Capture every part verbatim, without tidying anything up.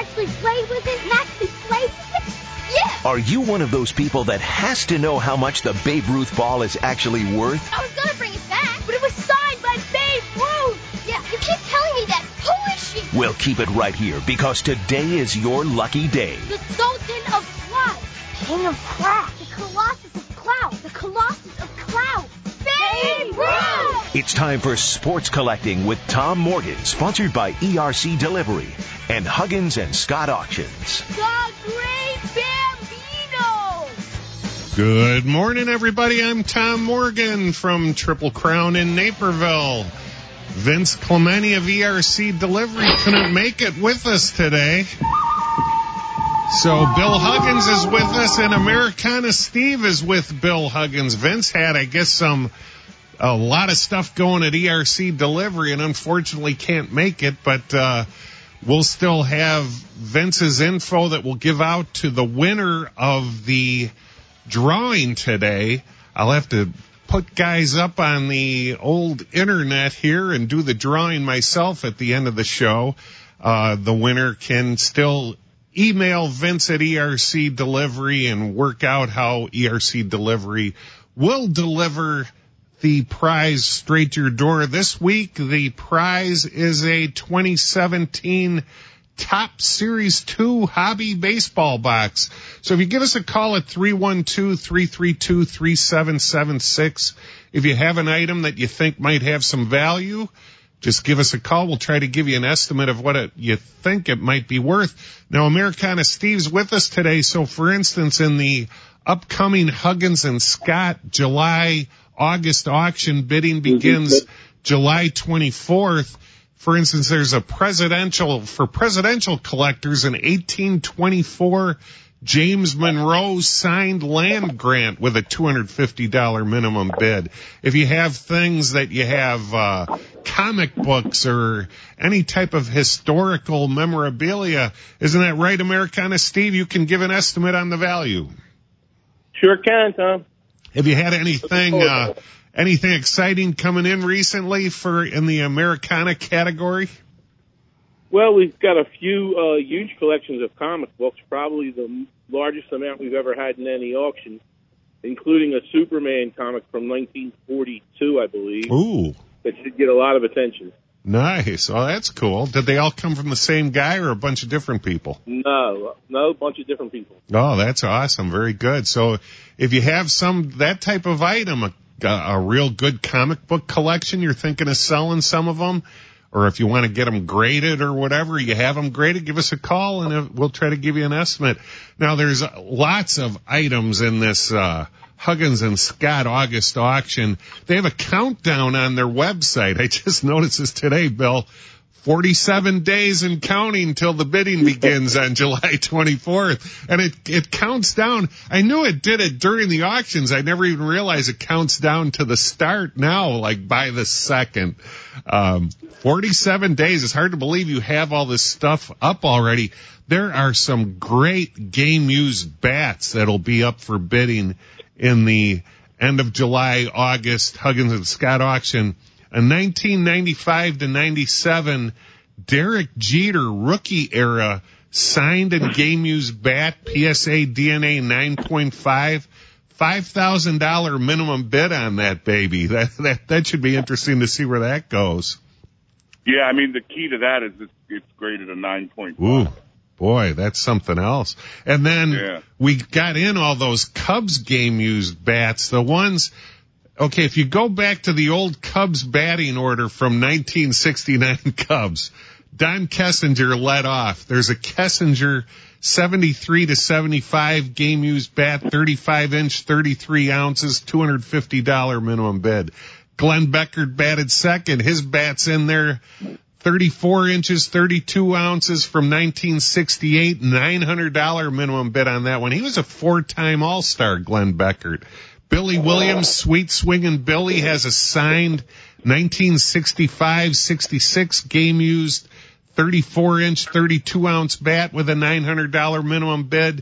actually played with it? Actually played with it? Yeah! Are you one of those people that has to know how much the Babe Ruth ball is actually worth? I was gonna bring it back, but it was signed by Babe Ruth! Yeah, you keep telling me that. Who is she? We'll keep it right here, because today is your lucky day. The Sultan of Clout. King of Clout. The Colossus of Clout. The Colossus of Clout. Babe Ruth! It's time for Sports Collecting with Tom Morgan, sponsored by E R C Delivery and Huggins and Scott Auctions. The Great Bambino! Good morning, everybody. I'm Tom Morgan from Triple Crown in Naperville. Vince Clementi of E R C Delivery couldn't make it with us today. So Bill Huggins is with us, and Americana Steve is with Bill Huggins. Vince had, I guess, some a lot of stuff going at E R C Delivery, and unfortunately can't make it, but uh we'll still have Vince's info that we'll give out to the winner of the drawing today. I'll have to put guys up on the old internet here and do the drawing myself at the end of the show. Uh the winner can still email Vince at E R C Delivery and work out how E R C Delivery will deliver the prize straight to your door. This week, the prize is a twenty seventeen Top Series two Hobby Baseball Box. So if you give us a call at three one two, three three two, three seven seven six, if you have an item that you think might have some value, just give us a call. We'll try to give you an estimate of what it, you think it might be worth. Now, Americana Steve's with us today. So, for instance, in the upcoming Huggins and Scott July August auction, bidding begins July twenty-fourth. For instance, there's a presidential, for presidential collectors, an eighteen twenty-four James Monroe signed land grant with a two hundred fifty dollars minimum bid. If you have things that you have, uh, comic books or any type of historical memorabilia, isn't that right, Americana Steve? You can give an estimate on the value. Sure can, Tom. Have you had anything, uh, anything exciting coming in recently for, in the Americana category? Well, we've got a few, uh, huge collections of comic books, probably the largest amount we've ever had in any auction, including a Superman comic from nineteen forty-two, I believe. Ooh. That should get a lot of attention. Nice. Oh, that's cool. Did they all come from the same guy or a bunch of different people? No, no, a bunch of different people. Oh, that's awesome. Very good. So if you have some, that type of item, a, a real good comic book collection, you're thinking of selling some of them, or if you want to get them graded or whatever, you have them graded, give us a call and we'll try to give you an estimate. Now, there's lots of items in this uh Huggins and Scott August auction. They have a countdown on their website. I just noticed this today, Bill. forty-seven days and counting till the bidding begins on July twenty-fourth. And it, it counts down. I knew it did it during the auctions. I never even realized it counts down to the start now, like by the second. Um, forty-seven days. It's hard to believe you have all this stuff up already. There are some great game-used bats that'll be up for bidding in the end of July, August, Huggins and Scott auction. A nineteen ninety-five to ninety-seven Derek Jeter rookie era signed and game-used bat, P S A D N A nine point five, five thousand dollars minimum bid on that baby. That, that, that should be interesting to see where that goes. Yeah, I mean, the key to that is it's, it's graded a nine point five. Ooh. Boy, that's something else. And then yeah. we got in all those Cubs game-used bats, the ones, okay, if you go back to the old Cubs batting order from nineteen sixty-nine Cubs, Don Kessinger led off. There's a Kessinger seventy-three to seventy-five game-used bat, thirty-five inch, thirty-three ounces, two hundred fifty dollars minimum bid. Glenn Beckert batted second. His bat's in there. thirty-four inches, thirty-two ounces from nineteen sixty-eight, nine hundred dollars minimum bid on that one. He was a four-time All-Star, Glenn Beckert. Billy Williams, Sweet Swingin' Billy, has a signed nineteen sixty-five sixty-six game-used thirty-four inch, thirty-two ounce bat with a nine hundred dollars minimum bid.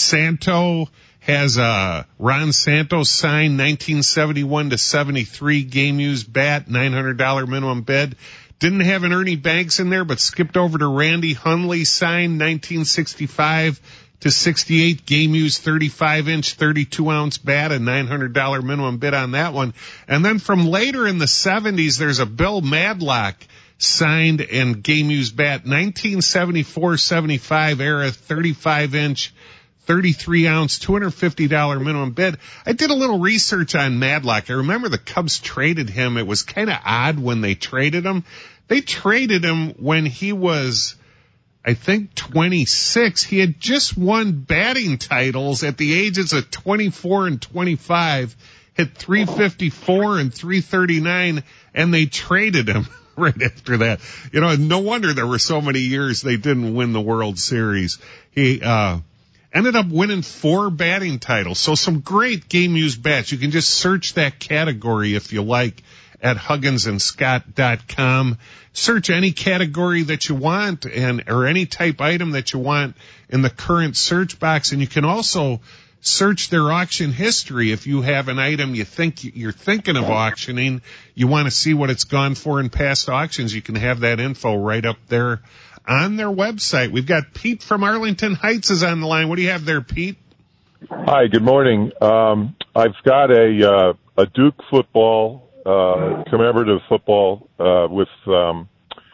Santo has a Ron Santos signed nineteen seventy-one to seventy-three game-used bat, nine hundred dollars minimum bid. Didn't have an Ernie Banks in there, but skipped over to Randy Hundley, signed nineteen sixty-five to sixty-eight, game used thirty-five inch, thirty-two ounce bat, a nine hundred dollars minimum bid on that one. And then from later in the seventies, there's a Bill Madlock signed and game used bat, nineteen seventy-four seventy-five era, thirty-five inch, thirty-three ounce, two hundred fifty dollars minimum bid. I did a little research on Madlock. I remember the Cubs traded him. It was kind of odd when they traded him. They traded him when he was, I think, twenty-six. He had just won batting titles at the ages of twenty-four and twenty-five, hit three fifty-four and three thirty-nine, and they traded him right after that. You know, no wonder there were so many years they didn't win the World Series. He uh ended up winning four batting titles. So some great game-used bats. You can just search that category if you like at Huggins and Scott dot com. Search any category that you want and or any type item that you want in the current search box. And you can also search their auction history. If you have an item you think you're thinking of auctioning, you want to see what it's gone for in past auctions, you can have that info right up there on their website. We've got Pete from Arlington Heights is on the line. What do you have there, Pete? Hi, good morning. Um, I've got a uh, a Duke football, uh, commemorative football uh, with um,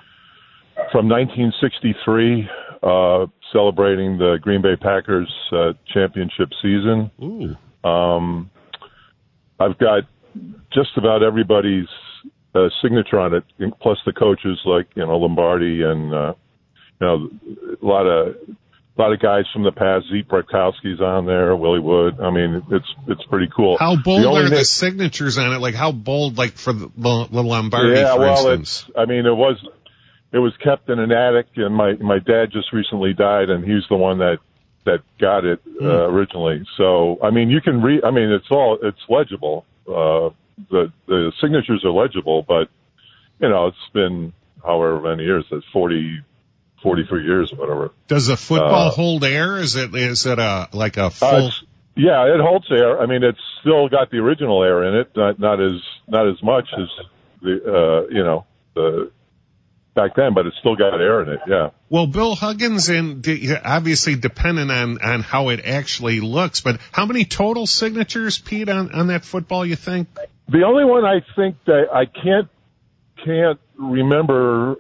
from nineteen sixty-three, uh, celebrating the Green Bay Packers uh, championship season. Ooh. Um, I've got just about everybody's uh, signature on it, plus the coaches like you know Lombardi and uh, you know a lot of. A lot of guys from the past. Zeke Bratkowski's on there, Willie Wood. I mean, it's it's pretty cool. How bold the are the thing, signatures on it? Like how bold, like for the, the Lombardi, yeah, for well, instance? it's. I mean, it was it was kept in an attic, and my my dad just recently died, and he's the one that that got it uh, mm. originally. So, I mean, you can read. I mean, it's all it's legible. Uh, the the signatures are legible, but you know, it's been however many years. It's forty. forty-three years or whatever. Does the football uh, hold air? Is it is it a like a full? Uh, yeah, it holds air. I mean, it's still got the original air in it, not not as not as much as the uh, you know the back then, but it's still got air in it. Yeah. Well, Bill Huggins, and obviously depending on on how it actually looks, but how many total signatures, Pete, on on that football? You think? The only one I think that I can't. can't remember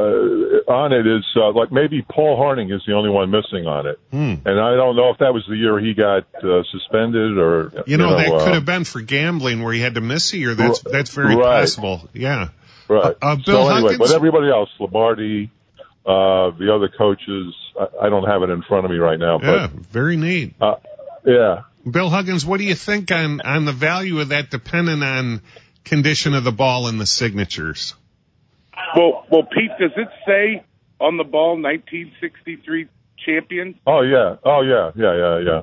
uh, on it is uh, like maybe Paul Harning is the only one missing on it, hmm. and I don't know if that was the year he got uh, suspended or you know, you know that uh, could have been for gambling where he had to miss a year. That's that's very right. possible. Yeah, right. Uh, uh, Bill so anyway, Huggins, but everybody else, Lombardi, uh, the other coaches, I, I don't have it in front of me right now. Yeah, but, very neat. Uh, yeah, Bill Huggins, what do you think on on the value of that, depending on condition of the ball and the signatures? Well, well, Pete, does it say on the ball nineteen sixty-three champions? Oh yeah, oh yeah, yeah, yeah, yeah.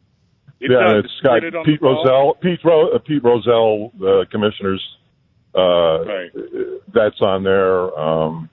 It yeah, does. it's got It's Pete Rozelle, Pete Ro- uh, Pete Rozelle, uh, commissioners. Uh, right. That's on there. Um,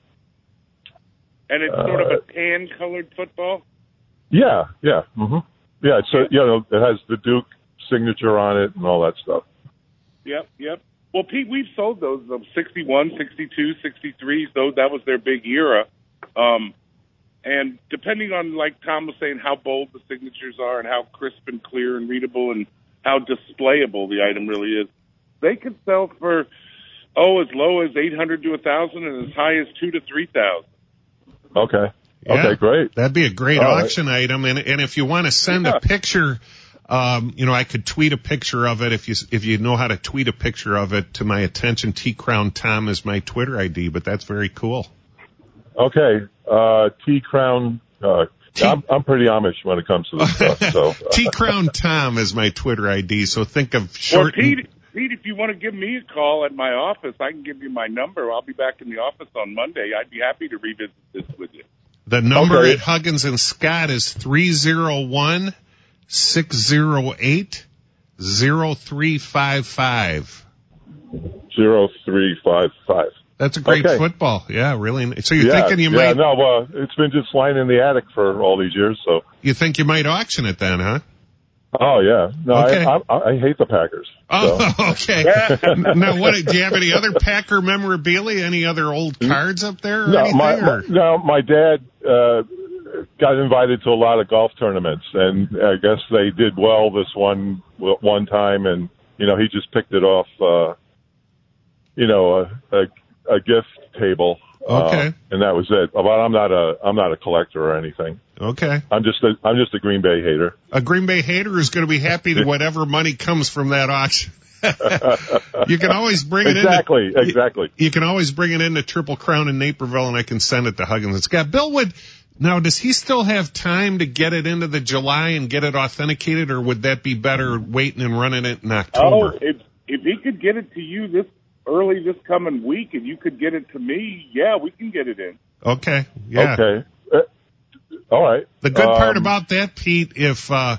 and it's sort of a tan-colored football. Yeah, yeah, mm-hmm. yeah. It's a, you know, it has the Duke signature on it and all that stuff. Yep, yep. Well, Pete, we've sold those, um, sixty-one, sixty-two, sixty-three, so that was their big era. Um, and depending on, like Tom was saying, how bold the signatures are and how crisp and clear and readable and how displayable the item really is, they could sell for, oh, as low as eight hundred to one thousand and as high as two to three thousand. Okay. Yeah, okay, great. That'd be a great all auction right. item. And, and if you want to send yeah. a picture, Um, you know, I could tweet a picture of it if you if you know how to tweet a picture of it to my attention. T Crown Tom is my Twitter I D, but that's very cool. Okay, uh, T Crown. Uh, T- I'm, I'm pretty Amish when it comes to this stuff. So T Crown Tom is my Twitter I D. So think of short. Well, Pete, Pete, if you want to give me a call at my office, I can give you my number. I'll be back in the office on Monday. I'd be happy to revisit this with you. The number okay. at Huggins and Scott is three zero one. Six zero eight zero three five five. Zero three five five. That's a great okay. football. Yeah, really. So you're yeah, thinking you yeah, might? No, uh, it's been just lying in the attic for all these years. So you think you might auction it then, huh? Oh yeah, no, Okay. I, I I hate the Packers. Oh, so. okay. Now, what do you have any other Packer memorabilia? Any other old cards up there? Or No, anything, my, or? my no, my dad uh, got invited to a lot of golf tournaments, and I guess they did well this one one time, and you know he just picked it off, uh, you know, a, a, a gift table. Okay. Uh, and that was it. But I'm not a I'm not a collector or anything. Okay. I'm just a I'm just a Green Bay hater. A Green Bay hater is going to be happy to whatever money comes from that auction. You can always bring it exactly, in. Exactly, exactly. You can always bring it into Triple Crown in Naperville, and I can send it to Huggins and Scott. Bill would now. Does he still have time to get it into the July and get it authenticated, or would that be better waiting and running it in October? Oh, if if he could get it to you this early this coming week, and you could get it to me, yeah, we can get it in. Okay. Yeah. Okay. Uh, all right. The good part Um, about that, Pete, if uh,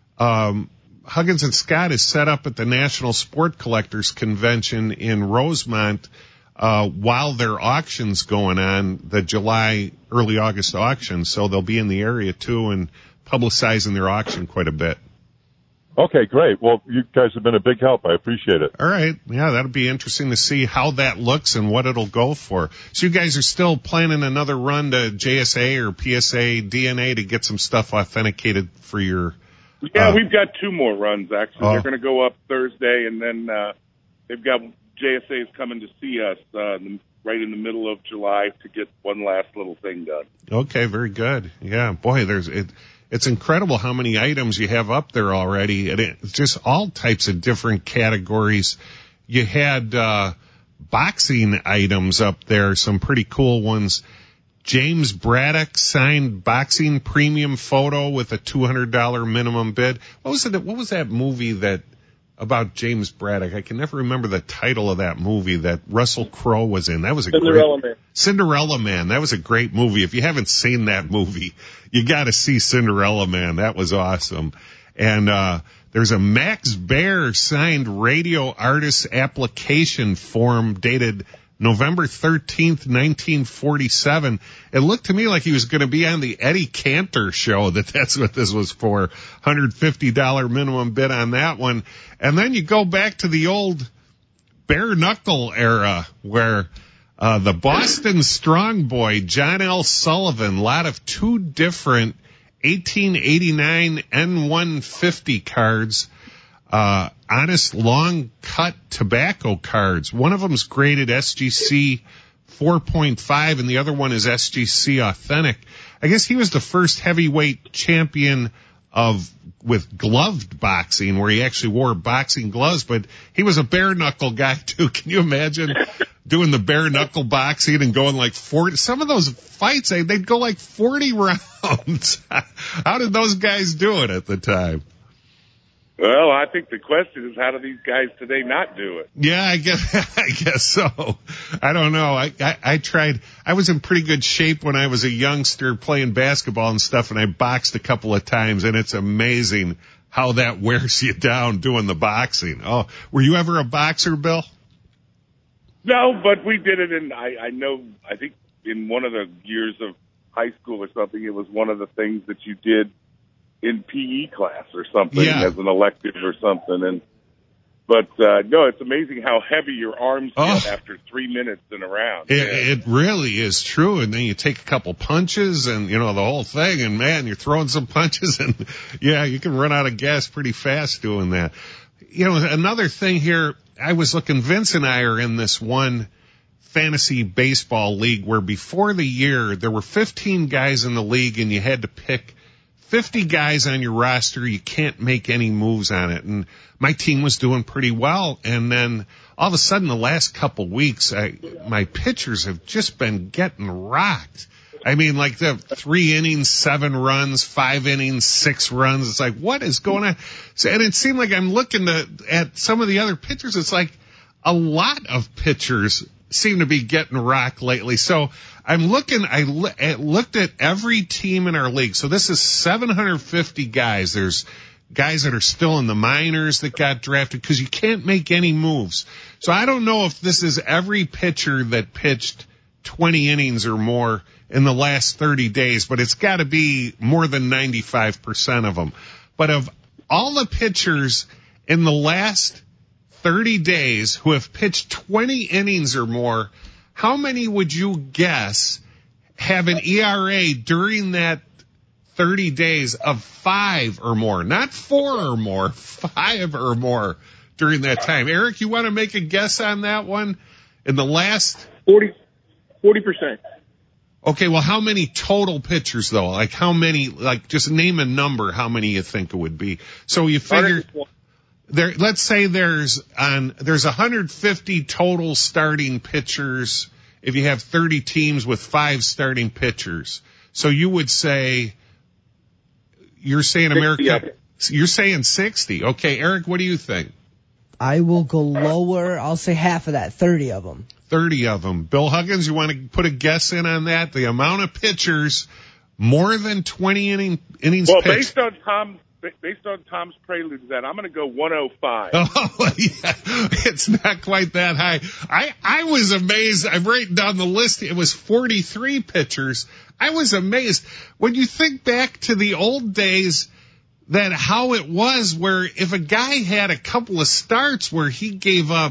um, Huggins and Scott is set up at the National Sport Collectors Convention in Rosemont uh, while their auction's going on, the July, early August auction, so they'll be in the area too and publicizing their auction quite a bit. Okay, great. Well, you guys have been a big help. I appreciate it. All right. Yeah, that'll be interesting to see how that looks and what it'll go for. So you guys are still planning another run to J S A or P S A D N A to get some stuff authenticated for your... Yeah, uh, we've got two more runs, actually. Oh. They're going to go up Thursday, and then uh, they've got J S A is coming to see us uh, right in the middle of July to get one last little thing done. Okay, very good. Yeah, boy, there's it. It's incredible how many items you have up there already. And it's just all types of different categories. You had uh boxing items up there, some pretty cool ones. James Braddock signed boxing premium photo with a two hundred dollars minimum bid. What was it? What was that movie that about James Braddock? I can never remember the title of that movie that Russell Crowe was in. That was a Cinderella great Man. Cinderella Man. That was a great movie. If you haven't seen that movie, you got to see Cinderella Man. That was awesome. And uh there's a Max Baer signed radio artist application form dated November thirteenth, nineteen forty-seven. It looked to me like he was going to be on the Eddie Cantor show, that that's what this was for. one hundred fifty dollars minimum bid on that one. And then you go back to the old bare knuckle era where uh the Boston Strong Boy, John L. Sullivan, lot of two different eighteen eighty-nine N one fifty cards, uh, honest long cut tobacco cards. One of them's graded S G C four point five and the other one is S G C authentic. I guess he was the first heavyweight champion of, with gloved boxing, where he actually wore boxing gloves, but he was a bare knuckle guy too. Can you imagine doing the bare knuckle boxing and going like forty, some of those fights, they'd go like forty rounds. How did those guys do it at the time? Well, I think the question is, how do these guys today not do it? Yeah, I guess, I guess so. I don't know. I, I, I tried, I was in pretty good shape when I was a youngster playing basketball and stuff, and I boxed a couple of times, and it's amazing how that wears you down doing the boxing. Oh, were you ever a boxer, Bill? No, but we did it in, I, I know, I think in one of the years of high school or something, it was one of the things that you did in P E class or something, Yeah. as an elective or something. And But, uh, no, it's amazing how heavy your arms get Oh. after three minutes in a round. It, Yeah. it really is true. And then you take a couple punches and, you know, the whole thing, and man, you're throwing some punches, and yeah, you can run out of gas pretty fast doing that. You know, another thing here, I was looking, Vince and I are in this one fantasy baseball league where before the year there were fifteen guys in the league, and you had to pick fifty guys on your roster. You can't make any moves on it. And my team was doing pretty well. And then all of a sudden, the last couple weeks, I, my pitchers have just been getting rocked. I mean, like the three innings, seven runs, five innings, six runs. It's like, what is going on? So, and it seemed like I'm looking to, at some of the other pitchers. It's like a lot of pitchers seem to be getting rocked lately. So I'm looking, I lo- at, looked at every team in our league. So this is seven hundred fifty guys. There's guys that are still in the minors that got drafted because you can't make any moves. So I don't know if this is every pitcher that pitched twenty innings or more in the last thirty days, but it's got to be more than ninety-five percent of them. But of all the pitchers in the last thirty days who have pitched twenty innings or more, how many would you guess have an E R A during that thirty days of five or more? Not four or more, five or more during that time. Eric, you want to make a guess on that one? In the last forty percent. Okay, well, how many total pitchers, though? Like, how many, like, just name a number, how many you think it would be. So you figure, there, let's say there's on, there's one hundred fifty total starting pitchers if you have thirty teams with five starting pitchers. So you would say, you're saying America, you're saying sixty. Okay, Eric, what do you think? I will go lower. I'll say half of that, thirty of them. thirty of them. Bill Huggins, you want to put a guess in on that? The amount of pitchers, more than twenty inning, innings well, pitched. based on Tom, based on Tom's prelude to that, I'm going to go one oh five. Oh, yeah. It's not quite that high. I, I was amazed. I'm writing down the list. It was forty-three pitchers. I was amazed. When you think back to the old days, that how it was where if a guy had a couple of starts where he gave up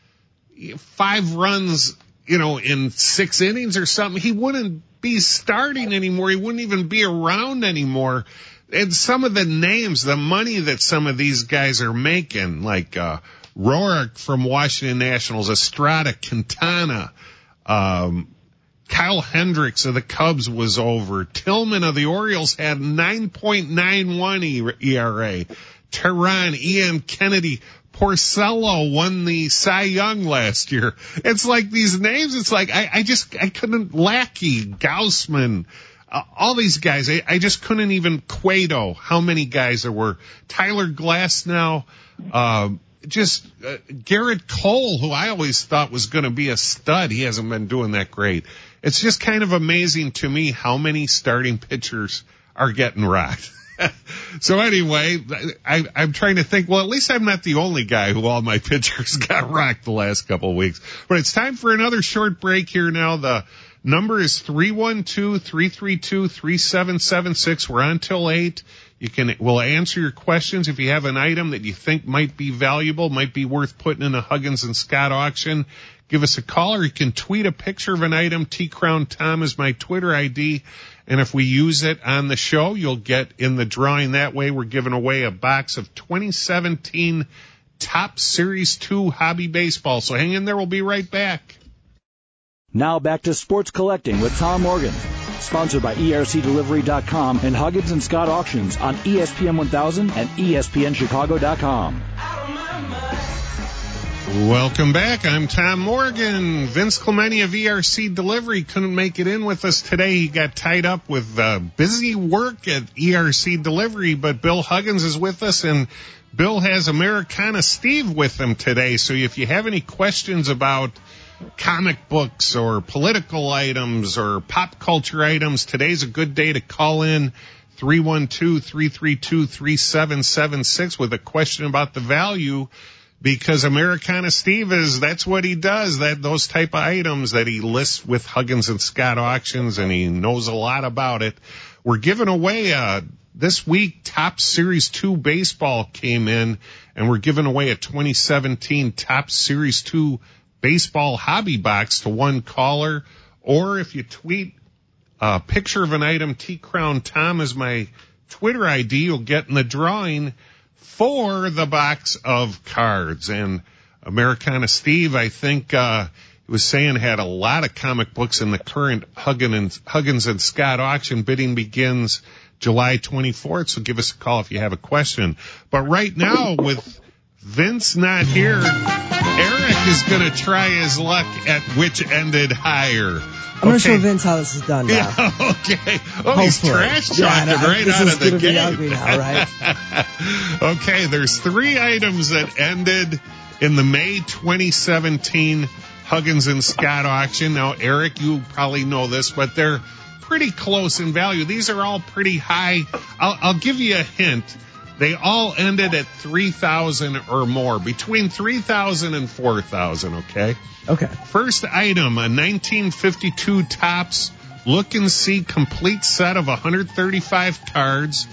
five runs, you know, in six innings or something, he wouldn't be starting anymore. He wouldn't even be around anymore. And some of the names, the money that some of these guys are making, like uh Roark from Washington Nationals, Estrada, Quintana, um Kyle Hendricks of the Cubs was over. Tillman of the Orioles had nine point nine one E R A. Tehran, Ian Kennedy, Porcello won the Cy Young last year. It's like these names, it's like I, I just, I couldn't, Lackey, Gaussman, uh, all these guys, I, I just couldn't even, Cueto, how many guys there were. Tyler Glasnow, uh, just uh, Garrett Cole, who I always thought was going to be a stud. He hasn't been doing that great. It's just kind of amazing to me how many starting pitchers are getting rocked. So anyway, I, I'm trying to think, well, at least I'm not the only guy who all my pitchers got rocked the last couple of weeks. But it's time for another short break here now. The number is three one two, three three two, three seven seven six. We're on till eight. You can, we'll answer your questions. If you have an item that you think might be valuable, might be worth putting in a Huggins and Scott auction, give us a call, or you can tweet a picture of an item. T Crown Tom is my Twitter I D. And if we use it on the show, you'll get in the drawing that way. We're giving away a box of twenty seventeen Top Series two Hobby Baseball. So hang in there. We'll be right back. Now back to Sports Collecting with Tom Morgan. Sponsored by E R C Delivery dot com and Huggins and Scott Auctions on E S P N one thousand and E S P N Chicago dot com. Welcome back. I'm Tom Morgan. Vince Clemente of E R C Delivery couldn't make it in with us today. He got tied up with uh, busy work at E R C Delivery, but Bill Huggins is with us, and Bill has Americana Steve with him today. So if you have any questions about comic books or political items or pop culture items, today's a good day to call in three one two, three three two, three seven seven six with a question about the value, because Americana Steve is, that's what he does, that those type of items that he lists with Huggins and Scott Auctions, and he knows a lot about it. We're giving away uh this week Top Series two baseball came in, and we're giving away a twenty seventeen Top Series two baseball hobby box to one caller, or if you tweet a picture of an item, T Crown Tom is my Twitter I D, you'll get in the drawing for the box of cards. And Americana Steve, I think, uh, he was saying had a lot of comic books in the current Huggins and, Huggins and Scott auction. Bidding begins July twenty-fourth, so give us a call if you have a question. But right now, with Vince not here, Eric is going to try his luck at which ended higher. I'm going to show Vince how this is done now. Yeah, okay. Oh, he's trash talking yeah, right this out is of the gonna gate. Be ugly now, right? Okay, there's three items that ended in the May twenty seventeen Huggins and Scott auction. Now, Eric, you probably know this, but they're pretty close in value. These are all pretty high. I'll, I'll give you a hint. They all ended at three thousand or more, between three thousand and four thousand, okay? Okay. First item, a nineteen fifty-two Topps Look and See complete set of one hundred thirty-five cards.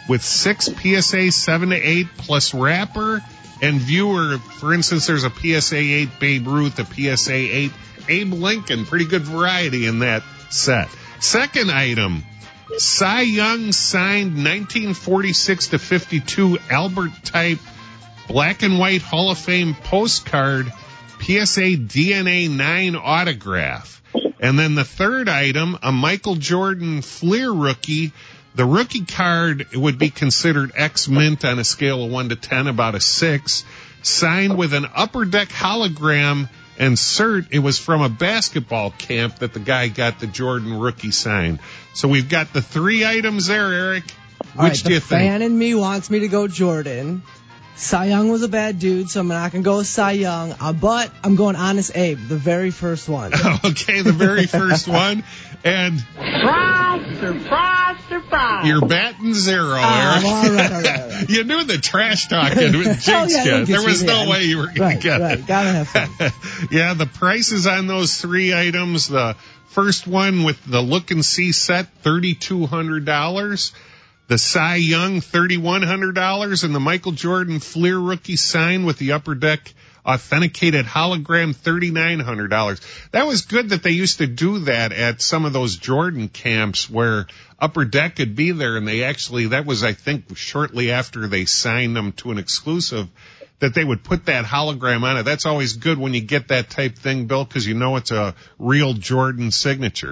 with six P S A seven to eight plus wrapper and viewer. For instance, there's a P S A eight Babe Ruth, a P S A eight Abe Lincoln. Pretty good variety in that set. Second item, Cy Young signed nineteen forty-six to fifty-two Albert type black and white Hall of Fame postcard, P S A D N A nine autograph. And then the third item, a Michael Jordan Fleer rookie. The rookie card would be considered ex-mint on a scale of one to ten, about a six. Signed with an Upper Deck hologram and cert. It was from a basketball camp that the guy got the Jordan rookie signed. So we've got the three items there, Eric. Which All right, do you the fan think? in me wants me to go Jordan. Cy Young was a bad dude, so I'm not going to go with Cy Young. Uh, but I'm going Honest Abe, the very first one. Okay, the very first one. And surprise, surprise, surprise. You're batting zero, Ah, Eric. well, all right, all right, all right. You knew the trash talking with Jinx. Oh, yeah, kid. There you, was no man. way you were going right, to get right. it. Gotta have fun. Yeah, the prices on those three items. The first one with the look and see set, thirty-two hundred dollars. The Cy Young, thirty-one hundred dollars. And the Michael Jordan Fleer rookie sign with the Upper Deck authenticated hologram, thirty-nine hundred dollars. That was good that they used to do that at some of those Jordan camps where Upper Deck could be there, and they actually, that was, I think, shortly after they signed them to an exclusive, that they would put that hologram on it. That's always good when you get that type thing, Bill, because you know it's a real Jordan signature.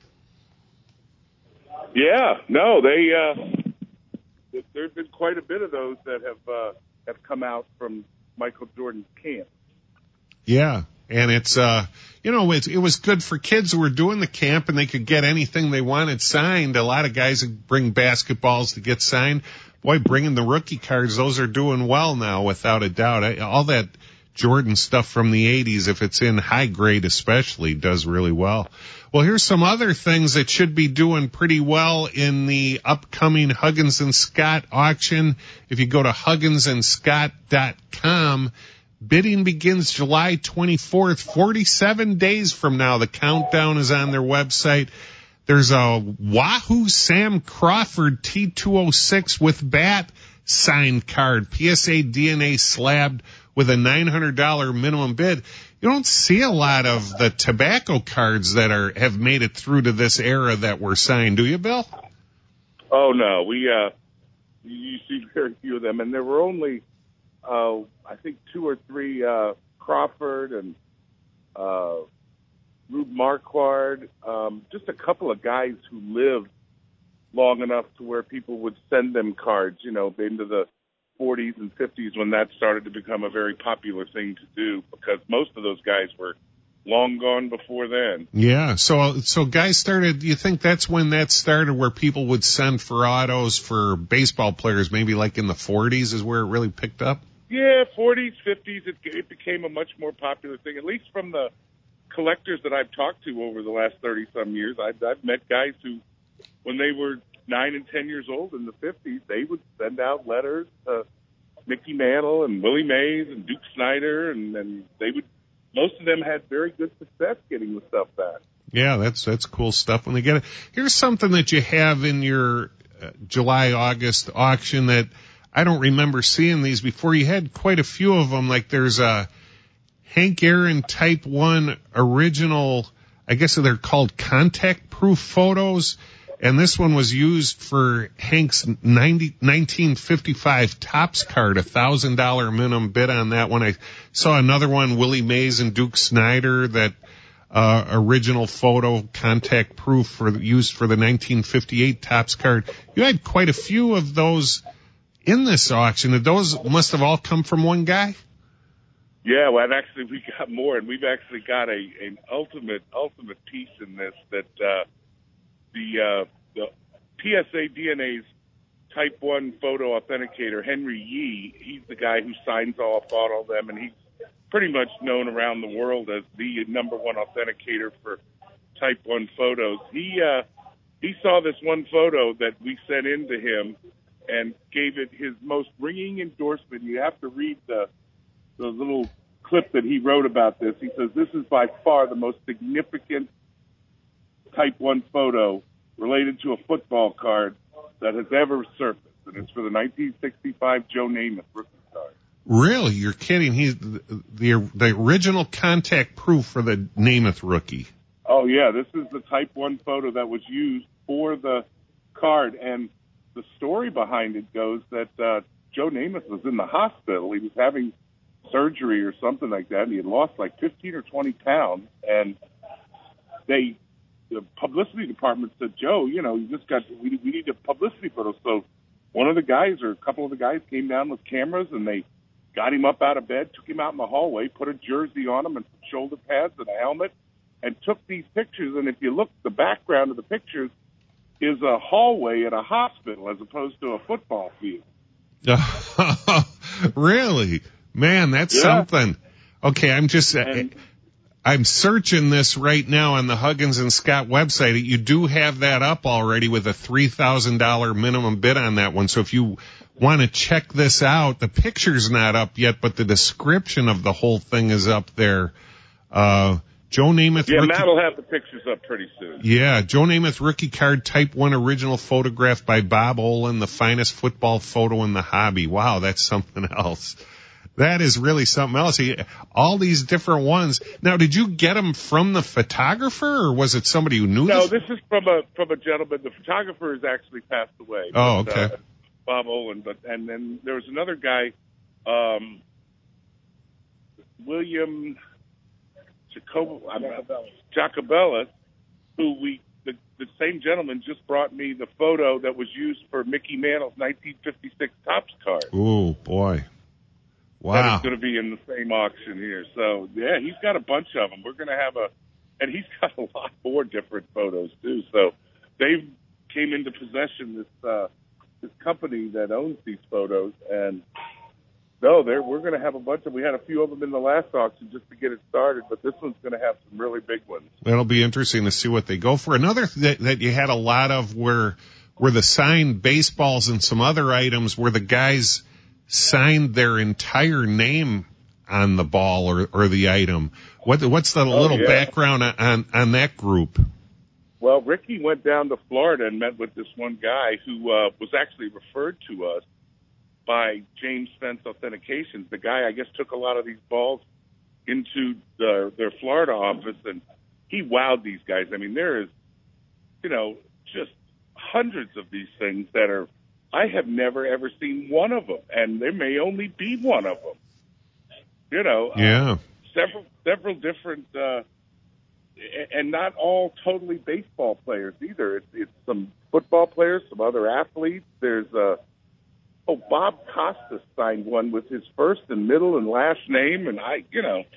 Yeah, no, they, uh, there's been quite a bit of those that have, uh, have come out from Michael Jordan's camp. Yeah. And it's, uh, you know, it's, it was good for kids who were doing the camp and they could get anything they wanted signed. A lot of guys would bring basketballs to get signed. Boy, bringing the rookie cards, those are doing well now, without a doubt. I, all that Jordan stuff from the eighties, if it's in high grade especially, does really well. Well, here's some other things that should be doing pretty well in the upcoming Huggins and Scott auction. If you go to huggins and scott dot com, bidding begins July twenty-fourth, forty-seven days from now. The countdown is on their website. There's a Wahoo Sam Crawford T two oh six with bat signed card, P S A D N A slabbed with a nine hundred dollars minimum bid. You don't see a lot of the tobacco cards that are have made it through to this era that were signed, do you, Bill? Oh, no. We, uh, you see very few of them. And there were only, uh, I think, two or three, uh, Crawford and, uh, Rube Marquard, um, just a couple of guys who lived long enough to where people would send them cards, you know, into the forties and fifties when that started to become a very popular thing to do, because most of those guys were long gone before then. Yeah, so so guys started, you think that's when that started, where people would send for autos for baseball players, maybe like in the forties is where it really picked up? Yeah, forties, fifties, it, it became a much more popular thing, at least from the collectors that I've talked to over the last thirty-some years. I've, I've met guys who, when they were nine and ten years old in the fifties, they would send out letters to Mickey Mantle and Willie Mays and Duke Snyder, and, and they would, most of them had very good success getting the stuff back. Yeah, that's that's cool stuff when they get it. Here's something that you have in your uh, July August auction that I don't remember seeing these before. You had quite a few of them. Like there's a Hank Aaron Type one original, I guess they're called contact proof photos. And this one was used for Hank's ninety, nineteen fifty-five Topps card, a one thousand dollars minimum bid on that one. I saw another one, Willie Mays and Duke Snyder, that uh original photo contact proof for used for the nineteen fifty-eight Topps card. You had quite a few of those in this auction. Those must have all come from one guy? Yeah, well, and actually we got more, and we've actually got a an ultimate, ultimate piece in this that uh The, uh, the P S A D N A's Type one photo authenticator, Henry Yee, he's the guy who signs off on all them, and he's pretty much known around the world as the number one authenticator for Type one photos. He, uh, he saw this one photo that we sent in to him and gave it his most ringing endorsement. You have to read the, the little clip that he wrote about this. He says, "This is by far the most significant Type one photo related to a football card that has ever surfaced." and it's for the nineteen sixty-five Joe Namath rookie card. Really? You're kidding. He's the, the, the original contact proof for the Namath rookie. Oh, yeah. This is the Type one photo that was used for the card. And the story behind it goes that uh, Joe Namath was in the hospital. He was having surgery or something like that, and he had lost like fifteen or twenty pounds. And they, the publicity department said, Joe, you know, you just got, we, we need a publicity photo. So one of the guys or a couple of the guys came down with cameras, and they got him up out of bed, took him out in the hallway, put a jersey on him and some shoulder pads and a helmet, and took these pictures. And if you look, the background of the pictures is a hallway at a hospital as opposed to a football field. Really? Man, that's Yeah. something. Okay, I'm just, And- I'm searching this right now on the Huggins and Scott website. You do have that up already with a three thousand dollars minimum bid on that one. So if you want to check this out, the picture's not up yet, but the description of the whole thing is up there. Uh, Joe Namath. Yeah, rookie- Matt will have the pictures up pretty soon. Yeah, Joe Namath rookie card, Type one original photographed by Bob Olin, the finest football photo in the hobby. Wow, that's something else. That is really something else. He, all these different ones. Now, did you get them from the photographer, or was it somebody who knew No, this? this is from a from a gentleman. The photographer has actually passed away. Oh, but, okay. Uh, Bob Olin, but and then there was another guy, um, William Jacob, Jacobellis, who we the, the same gentleman just brought me the photo that was used for Mickey Mantle's nineteen fifty-six Topps card. Oh, boy. That Wow. is going to be in the same auction here. So, yeah, he's got a bunch of them. We're going to have a, and he's got a lot more different photos, too. So they came into possession, this, uh, this company that owns these photos, and no, they're, we're going to have a bunch of, we had a few of them in the last auction just to get it started, but this one's going to have some really big ones. It'll be interesting to see what they go for. Another that, that you had a lot of were, were the signed baseballs and some other items where the guys signed their entire name on the ball or, or the item. What, what's the Oh, little yeah. background on, on that group? Well, Ricky went down to Florida and met with this one guy who uh, was actually referred to us by James Spence Authentications. The guy, I guess, took a lot of these balls into the, their Florida office, and he wowed these guys. I mean, there is, you know, just hundreds of these things that are, I have never, ever seen one of them, and there may only be one of them. You know, Yeah. uh, several several different, uh, and not all totally baseball players either. It's, it's some football players, some other athletes. There's uh, oh, Bob Costas signed one with his first and middle and last name, and I, you know,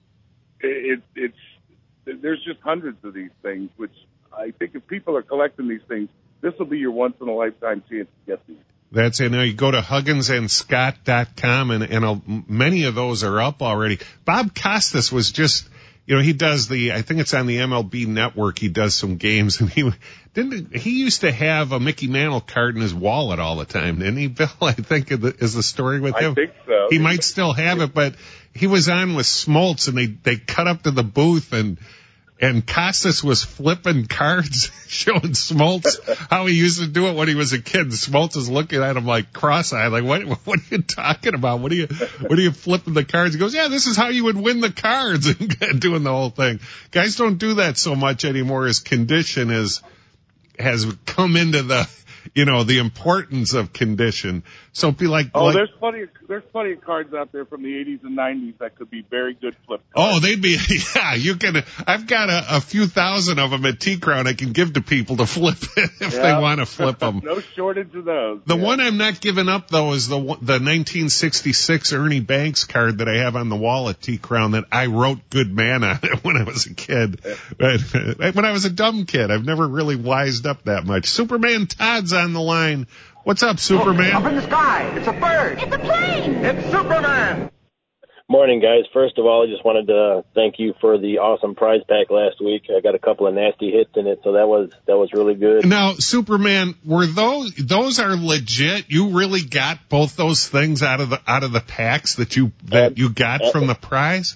it, it's there's just hundreds of these things. Which I think if people are collecting these things, this will be your once in a lifetime chance to get these. That's it. Now you go to huggins and scott dot com and, and uh, many of those are up already. Bob Costas was just, you know, he does the, I think it's on the M L B network. He does some games and he didn't, he used to have a Mickey Mantle card in his wallet all the time. Didn't he, Bill? I think is the story with him. I think so. He might still have it, but he was on with Smoltz and they, they cut up to the booth and, And Costas was flipping cards, showing Smoltz how he used to do it when he was a kid. And Smoltz is looking at him like cross-eyed, like, what, what are you talking about? What are you, what are you flipping the cards? He goes, yeah, this is how you would win the cards, and doing the whole thing. Guys don't do that so much anymore. His condition is, has come into the, you know, the importance of condition. So be like, Oh, like there's plenty of there's plenty of cards out there from the eighties and nineties that could be very good flip cards. oh, they'd be, yeah, you can, I've got a, a few thousand of them at T-Crown I can give to people to flip if they Yeah. want to flip them. No shortage of those. The yeah. one I'm not giving up, though, is the one- the nineteen sixty-six Ernie Banks card that I have on the wall at T-Crown that I wrote Good Man on it when I was a kid. But, uh, when I was a dumb kid, I've never really wised up that much. Superman Todd's on the line. What's up, Superman? Up in the sky. It's a bird. It's a plane! It's Superman. Morning, guys. First of all, I just wanted to thank you for the awesome prize pack last week. I got a couple of nasty hits in it, so that was that was really good. Now, Superman, were those those are legit? You really got both those things out of the out of the packs that you that Ab- you got from the prize?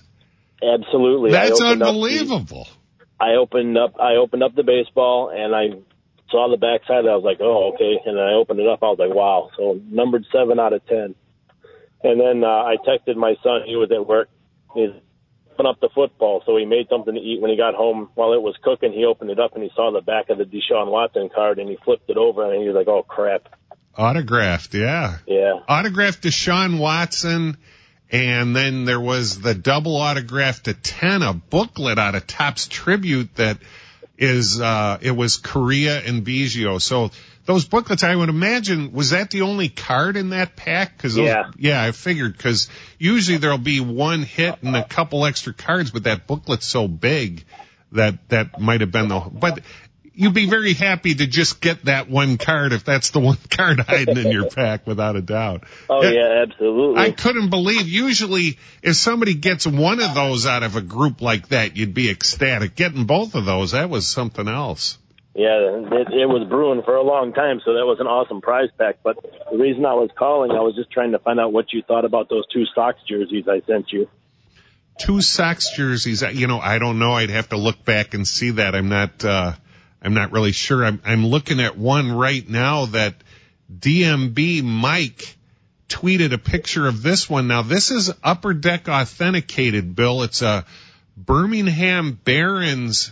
Absolutely. That's I opened up the- unbelievable. I opened up I opened up the baseball and I saw the backside. I was like, oh, okay. And I opened it up. I was like, wow. So numbered seven out of ten. And then uh, I texted my son. He was at work. He's opened up the football, so he made something to eat when he got home. While it was cooking, he opened it up, and he saw the back of the Deshaun Watson card, and he flipped it over, and he was like, oh, crap. Autographed, yeah. Yeah. Autographed Deshaun Watson, and then there was the double autograph to ten, a booklet out of Topps Tribute that is, uh, it was Correa and Biggio. So those booklets, I would imagine, was that the only card in that pack? Cause those, yeah. Yeah, I figured, because usually there'll be one hit and a couple extra cards, but that booklet's so big that that might have been the, but you'd be very happy to just get that one card if that's the one card hiding in your pack, without a doubt. Oh, it, yeah, absolutely. I couldn't believe, usually if somebody gets one of those out of a group like that, you'd be ecstatic. Getting both of those, that was something else. Yeah, it, it was brewing for a long time, so that was an awesome prize pack. But the reason I was calling, I was just trying to find out what you thought about those two Sox jerseys I sent you. Two Sox jerseys, you know, I don't know. I'd have to look back and see that. I'm not, uh, I'm not really sure. I'm, I'm looking at one right now that D M B Mike tweeted a picture of this one. Now, this is Upper Deck authenticated, Bill. It's a Birmingham Barons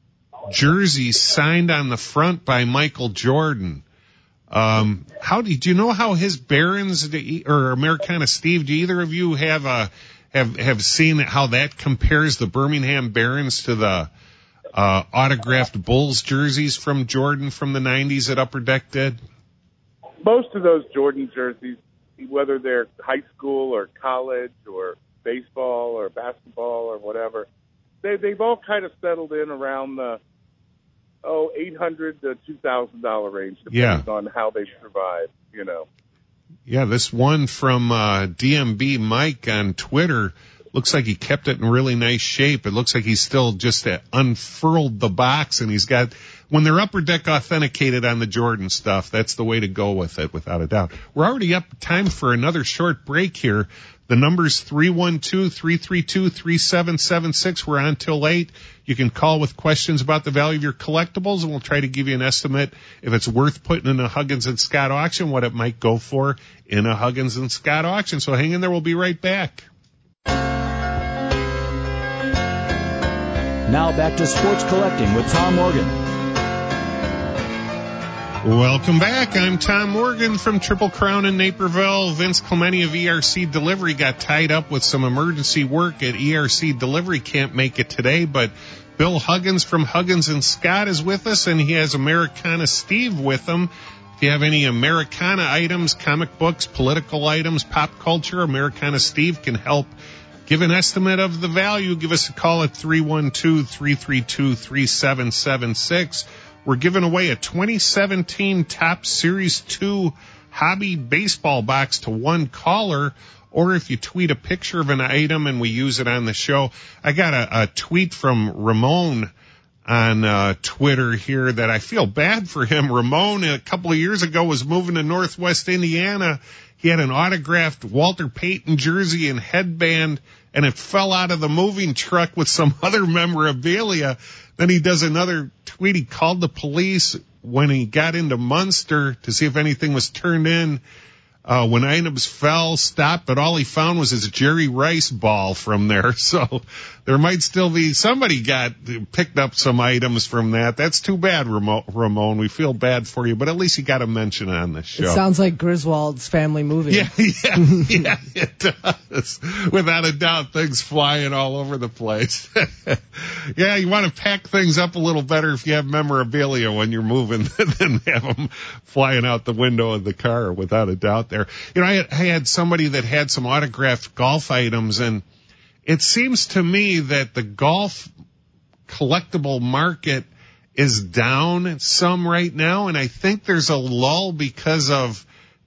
jersey signed on the front by Michael Jordan. Um, how do, do you know how his Barons or Americana Steve, do either of you have a, have, have seen how that compares the Birmingham Barons to the, uh, autographed Bulls jerseys from Jordan from the nineties that Upper Deck did? Most of those Jordan jerseys, whether they're high school or college or baseball or basketball or whatever, they, they've all kind of settled in around the, oh, eight hundred to two thousand dollars range, depending yeah. on how they survive, you know. Yeah, this one from uh, D M B Mike on Twitter looks like he kept it in really nice shape. It looks like he's still just uh, unfurled the box, and he's got, when they're Upper Deck authenticated on the Jordan stuff, that's the way to go with it, without a doubt. We're already up time for another short break here. The number's three one two, three three two, three seven seven six. We're on till eight. You can call with questions about the value of your collectibles, and we'll try to give you an estimate if it's worth putting in a Huggins and Scott auction, what it might go for in a Huggins and Scott auction. So hang in there. We'll be right back. Now back to Sports Collecting with Tom Morgan. Welcome back. I'm Tom Morgan from Triple Crown in Naperville. Vince Clementi of E R C Delivery got tied up with some emergency work at E R C Delivery. Can't make it today, but Bill Huggins from Huggins and Scott is with us, and he has Americana Steve with him. If you have any Americana items, comic books, political items, pop culture, Americana Steve can help give an estimate of the value. Give us a call at three one two, three three two, three seven seven six. We're giving away a twenty seventeen Topps Series two hobby baseball box to one caller, or if you tweet a picture of an item and we use it on the show. I got a, a tweet from Ramon on uh, Twitter here that I feel bad for him. Ramon, a couple of years ago, was moving to Northwest Indiana. He had an autographed Walter Payton jersey and headband, and it fell out of the moving truck with some other memorabilia. Then he does another tweet. He called the police when he got into Munster to see if anything was turned in. Uh, when items fell, stopped, but all he found was his Jerry Rice ball from there. So there might still be, somebody got, picked up some items from that. That's too bad, Ramon. We feel bad for you, but at least you got a mention on the show. It sounds like Griswold's family movie. Yeah, yeah, yeah, it does. Without a doubt, things flying all over the place. Yeah, you want to pack things up a little better if you have memorabilia when you're moving than have them flying out the window of the car, without a doubt. There, you know, I had, I had somebody that had some autographed golf items, and it seems to me that the golf collectible market is down some right now, and I think there's a lull because of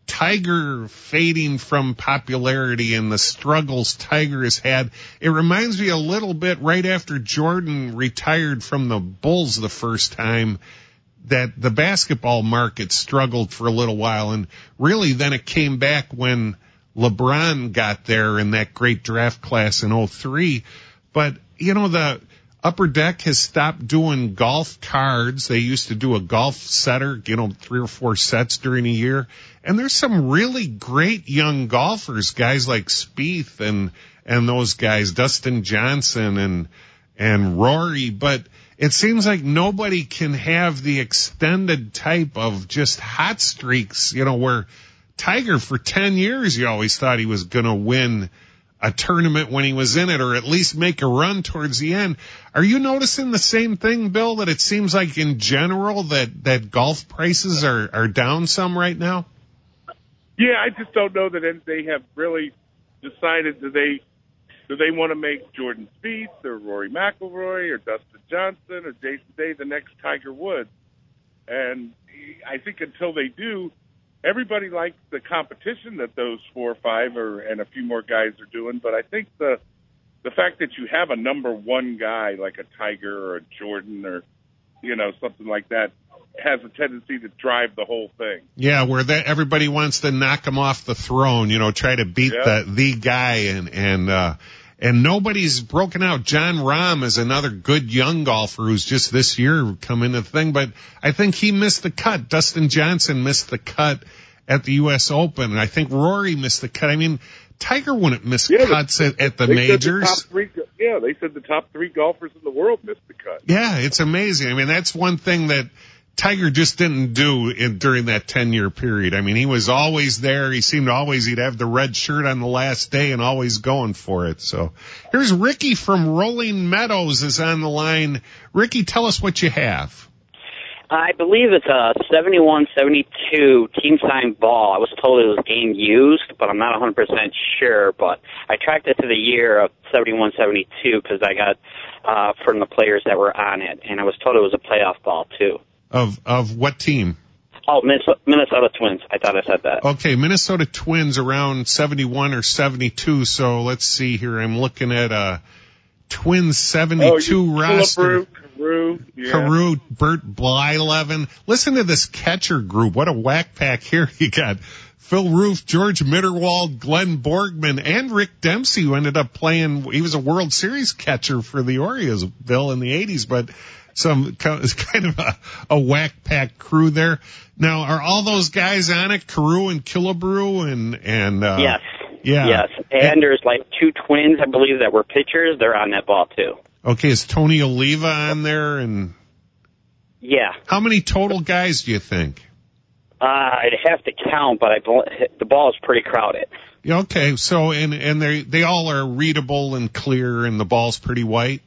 Tiger fading from popularity and the struggles Tiger has had. It reminds me a little bit right after Jordan retired from the Bulls the first time, that the basketball market struggled for a little while, and really then it came back when LeBron got there in that great draft class in oh three. But, you know, the Upper Deck has stopped doing golf cards. They used to do a golf setter, you know, three or four sets during a year. And there's some really great young golfers, guys like Spieth and, and those guys, Dustin Johnson and, and Rory. But it seems like nobody can have the extended type of just hot streaks, you know, where Tiger for ten years, you always thought he was going to win a tournament when he was in it, or at least make a run towards the end. Are you noticing the same thing, Bill, that it seems like in general that, that golf prices are, are down some right now? Yeah, I just don't know that they have really decided that they do they want to make Jordan Spieth or Rory McIlroy or Dustin Johnson or Jason Day the next Tiger Woods. And I think until they do, everybody likes the competition that those four or five or and a few more guys are doing, but I think the the fact that you have a number one guy like a Tiger or a Jordan or you know something like that has a tendency to drive the whole thing. Yeah, where that everybody wants to knock him off the throne, you know, try to beat yeah. the the guy, and and uh, and nobody's broken out. John Rahm is another good young golfer who's just this year come into the thing, but I think he missed the cut. Dustin Johnson missed the cut at the U S Open, and I think Rory missed the cut. I mean, Tiger wouldn't miss yeah, cuts the, at, at the they majors. Said the top three, yeah, they said the top three golfers in the world missed the cut. Yeah, it's amazing. I mean, that's one thing that Tiger just didn't do in, during that ten-year period. I mean, he was always there. He seemed always, he'd have the red shirt on the last day and always going for it. So here's Ricky from Rolling Meadows is on the line. Ricky, tell us what you have. I believe it's a seventy-one seventy-two team signed ball. I was told it was game used, but I'm not one hundred percent sure. But I tracked it to the year of seventy-one seventy-two because I got uh, from the players that were on it, and I was told it was a playoff ball, too. Of of what team? Oh, Minnesota, Minnesota Twins. I thought I said that. Okay, Minnesota Twins around seventy-one or seventy-two. So let's see here. I'm looking at a Twins seventy-two oh, roster. Carew, yeah. Carew, Bert Blyleven. Listen to this catcher group. What a whack pack here you got. Phil Roof, George Mitterwald, Glenn Borgman, and Rick Dempsey, who ended up playing. He was a World Series catcher for the Orioles, Bill, in the eighties, but some kind of a, a whack pack crew there. Now, are all those guys on it? Carew and Killebrew and and uh, yes, yeah, yes, and, and there's like two twins, I believe, that were pitchers. They're on that ball too. Okay, is Tony Oliva on there? And yeah, how many total guys do you think? Uh, I'd have to count, but I the ball is pretty crowded. Yeah, okay, so and and they they all are readable and clear, and the ball's pretty white.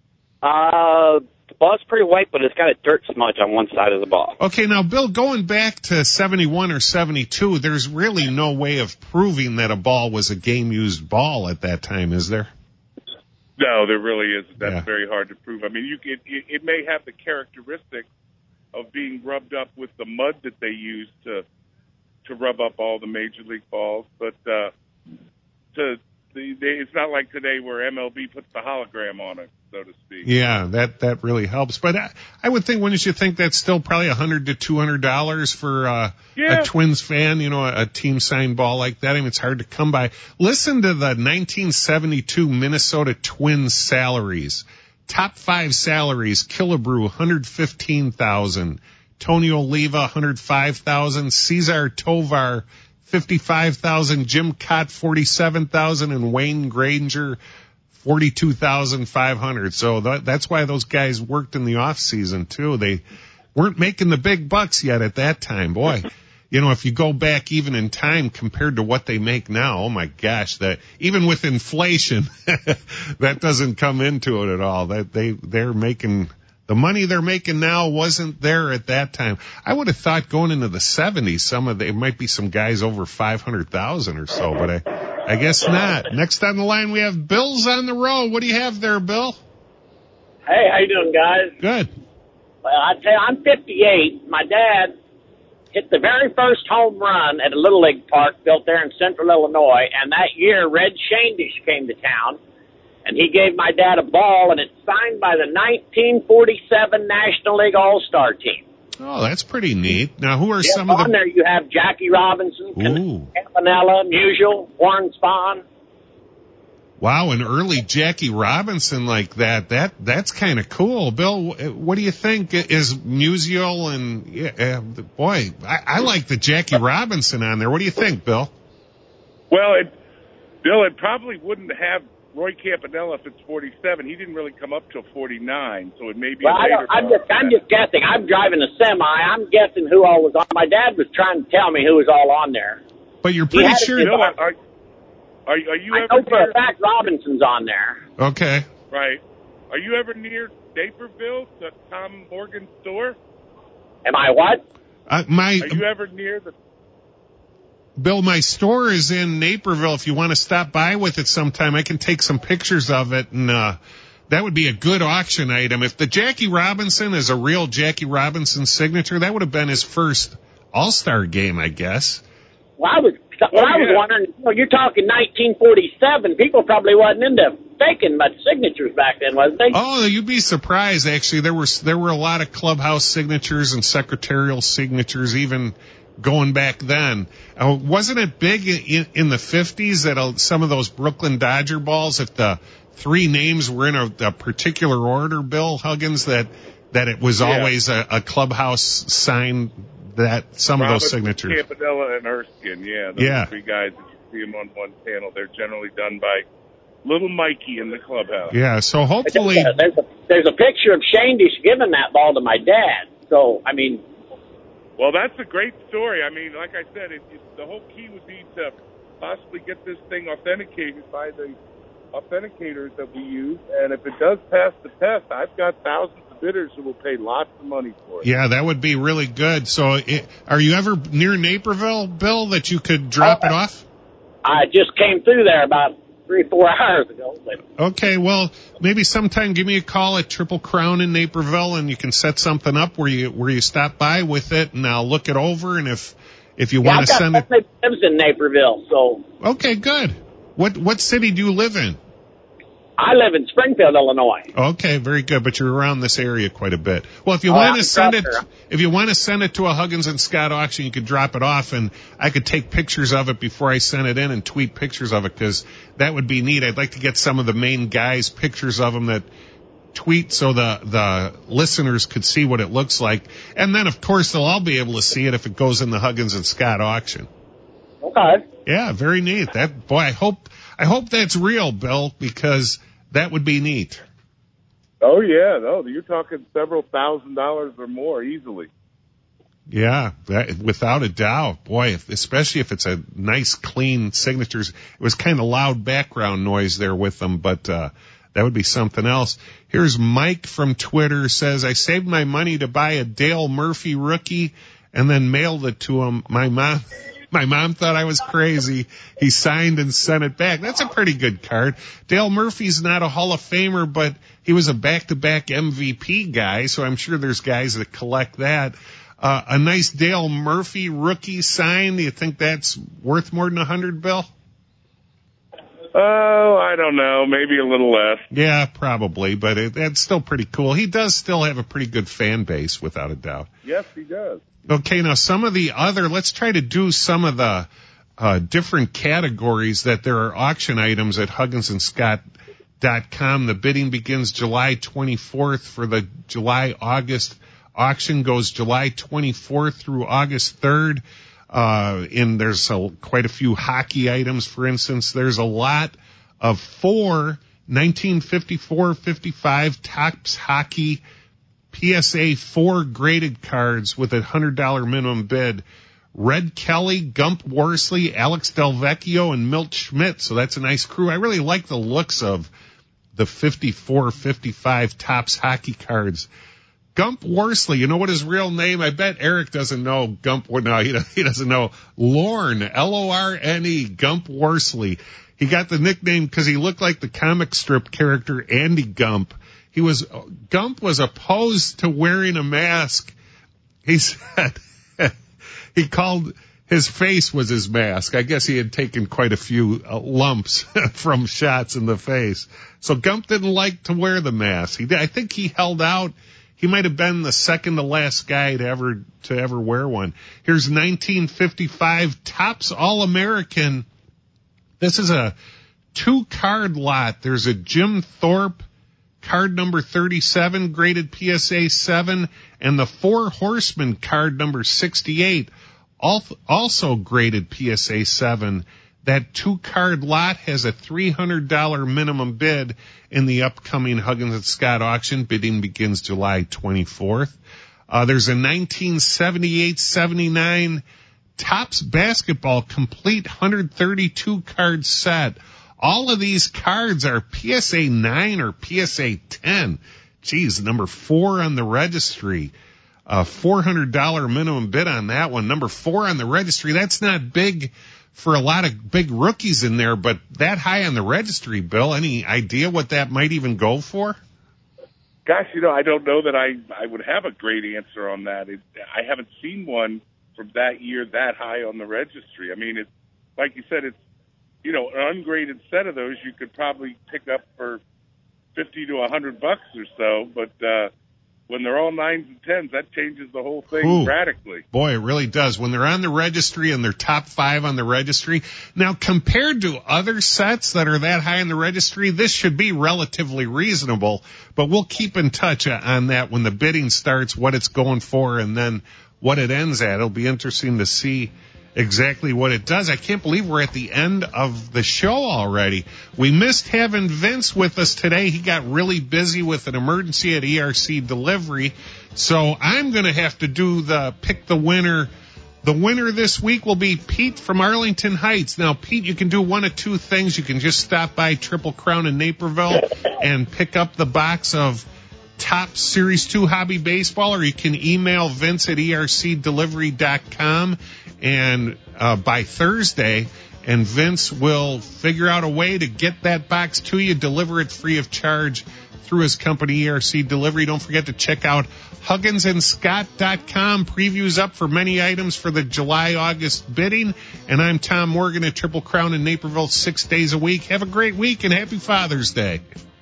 Uh. The ball's pretty white, but it's got a dirt smudge on one side of the ball. Okay, now, Bill, going back to seventy-one or seventy-two, there's really no way of proving that a ball was a game-used ball at that time, is there? No, there really isn't. That's yeah. very hard to prove. I mean, you it, it, it may have the characteristics of being rubbed up with the mud that they use to to rub up all the major league balls, but uh, to the, they, it's not like today where M L B puts the hologram on it, so to speak. Yeah, that that really helps. But I, I would think, wouldn't you think that's still probably a hundred to two hundred dollars for uh, yeah. a Twins fan? You know, a, a team signed ball like that. I mean, it's hard to come by. Listen to the nineteen seventy-two Minnesota Twins salaries. Top five salaries: Killebrew, one hundred fifteen thousand; Tony Oliva, one hundred five thousand; Cesar Tovar, fifty-five thousand; Jim Cott, forty-seven thousand; and Wayne Granger, forty-two thousand five hundred. So that, that's why those guys worked in the off season too. They weren't making the big bucks yet at that time. Boy, you know, if you go back even in time compared to what they make now, oh my gosh, that even with inflation, that doesn't come into it at all. That they, they're making the money they're making now wasn't there at that time. I would have thought going into the seventies, some of the, it might be some guys over five hundred thousand or so, but I, I guess not. Next on the line, we have Bill's on the road. What do you have there, Bill? Hey, how you doing, guys? Good. Well, I tell you, I'm fifty-eight. My dad hit the very first home run at a Little League park built there in Central Illinois, and that year Red Shandish came to town, and he gave my dad a ball, and it's signed by the nineteen forty-seven National League All-Star team. Oh, that's pretty neat. Now, who are yes, some of the... on there you have Jackie Robinson, Campanella, Musial, Warren Spahn. Wow, an early Jackie Robinson like that, that that's kind of cool. Bill, what do you think? Is Musial and, yeah, boy, I, I like the Jackie Robinson on there. What do you think, Bill? Well, it, Bill, it probably wouldn't have Roy Campanella if it's forty-seven. He didn't really come up till forty-nine, so it may be Well, a I later don't, I'm model. just, I'm just guessing. I'm driving a semi. I'm guessing who all was on. My dad was trying to tell me who was all on there. But you're He pretty had it sure. in- Bill, are, are, are you I ever know for near, a fact Robinson's on there. Okay. right, are you ever near Naperville, the Tom Morgan store? Am I what? Uh, my Are you ever near the... Bill, my store is in Naperville. If you want to stop by with it sometime, I can take some pictures of it, and uh, that would be a good auction item. If the Jackie Robinson is a real Jackie Robinson signature, that would have been his first All-Star game, I guess. Well, I was, well, Oh, I was yeah. wondering, you know, you're talking nineteen forty-seven. People probably wasn't into faking much signatures back then, wasn't they? Oh, you'd be surprised. Actually, there were there were a lot of clubhouse signatures and secretarial signatures, even going back then. Uh, wasn't it big in, in the fifties that uh, some of those Brooklyn Dodger balls, if the three names were in a, a particular order, Bill Huggins, that that it was Yeah. always a, a clubhouse sign that some of those Robinson, signatures. Campanella, and Erskine, yeah. Those Yeah. three guys, if you see them on one panel, they're generally done by little Mikey in the clubhouse. Yeah, so hopefully. There's a, there's a picture of Shandish giving that ball to my dad. So, I mean, Well, that's a great story. I mean, like I said, it, it, the whole key would be to possibly get this thing authenticated by the authenticators that we use. And if it does pass the test, I've got thousands of bidders who will pay lots of money for it. Yeah, that would be really good. So it, are you ever near Naperville, Bill, that you could drop it off? I just came through there about three, four hours ago. But Okay, well, maybe sometime give me a call at Triple Crown in Naperville, and you can set something up where you where you stop by with it, and I'll look it over. And if if you yeah, want I've to got send it, family that lives in Naperville, so okay, good. What what city do you live in? I live in Springfield, Illinois. Okay, very good. But you're around this area quite a bit. Well, if you Oh, want I'm to send it, from if you want to send it to a Huggins and Scott auction, you could drop it off, and I could take pictures of it before I send it in and tweet pictures of it, because that would be neat. I'd like to get some of the main guys pictures of them that tweet, so the the listeners could see what it looks like, and then of course they'll all be able to see it if it goes in the Huggins and Scott auction. Okay. Yeah, very neat. That boy, I hope I hope that's real, Bill, because that would be neat. Oh, yeah. No, you're talking several thousand dollars or more easily. Yeah, that, without a doubt. Boy, if, especially if it's a nice, clean signatures. It was kind of loud background noise there with them, but uh that would be something else. Here's Mike from Twitter, says, I saved my money to buy a Dale Murphy rookie and then mailed it to him. My mom... My mom thought I was crazy. He signed and sent it back. That's a pretty good card. Dale Murphy's not a Hall of Famer, but he was a back-to-back M V P guy, so I'm sure there's guys that collect that. Uh, a nice Dale Murphy rookie sign, do you think that's worth more than a hundred, Bill? Oh, I don't know. Maybe a little less. Yeah, probably, but it, that's still pretty cool. He does still have a pretty good fan base, without a doubt. Yes, he does. Okay, now some of the other, let's try to do some of the uh, different categories that there are auction items at Huggins and Scott dot com. The bidding begins July twenty-fourth for the July-August auction, goes July twenty-fourth through August third. Uh, and there's a, quite a few hockey items, for instance. There's a lot of four nineteen fifty-four fifty-five Topps Hockey P S A four graded cards with a one hundred dollars minimum bid. Red Kelly, Gump Worsley, Alex Delvecchio, and Milt Schmidt. So that's a nice crew. I really like the looks of the fifty-four fifty-five Topps hockey cards. Gump Worsley, you know what his real name? I bet Eric doesn't know Gump. No, he he doesn't know. Lorne, L O R N E, Gump Worsley. He got the nickname because he looked like the comic strip character Andy Gump. He was, Gump was opposed to wearing a mask. He said, he called, his face was his mask. I guess he had taken quite a few uh, lumps from shots in the face. So Gump didn't like to wear the mask. He, I think he held out. He might have been the second to last guy to ever, to ever wear one. Here's nineteen fifty-five Topps All-American. This is a two-card lot. There's a Jim Thorpe card number thirty-seven, graded P S A seven, and the Four Horsemen card number sixty-eight, also graded P S A seven. That two-card lot has a three hundred dollars minimum bid in the upcoming Huggins and Scott auction. Bidding begins July twenty-fourth. Uh, there's a nineteen seventy-eight seventy-nine Topps basketball complete one hundred thirty-two card set. All of these cards are P S A nine or P S A ten. Geez, number four on the registry. Uh, four hundred dollars minimum bid on that one. Number four on the registry. That's not big for a lot of big rookies in there, but that high on the registry, Bill, any idea what that might even go for? Gosh, you know, I don't know that I, I would have a great answer on that. It, I haven't seen one from that year that high on the registry. I mean, it's like you said, it's, you know, an ungraded set of those you could probably pick up for fifty to a hundred bucks or so. But uh, when they're all nines and tens, that changes the whole thing Ooh, radically. Boy, it really does. When they're on the registry and they're top five on the registry. Now, compared to other sets that are that high on the registry, this should be relatively reasonable. But we'll keep in touch on that when the bidding starts, what it's going for, and then what it ends at. It'll be interesting to see exactly what it does. I can't believe we're at the end of the show already. We missed having Vince with us today. He got really busy with an emergency at E R C Delivery. So I'm going to have to do the pick the winner. The winner this week will be Pete from Arlington Heights. Now, Pete, you can do one of two things. You can just stop by Triple Crown in Naperville and pick up the box of Top Series two Hobby Baseball, or you can email Vince at E R C delivery dot com and uh, by Thursday, and Vince will figure out a way to get that box to you, deliver it free of charge through his company, E R C Delivery. Don't forget to check out Huggins and Scott dot com. Previews up for many items for the July-August bidding. And I'm Tom Morgan at Triple Crown in Naperville six days a week. Have a great week and happy Father's Day.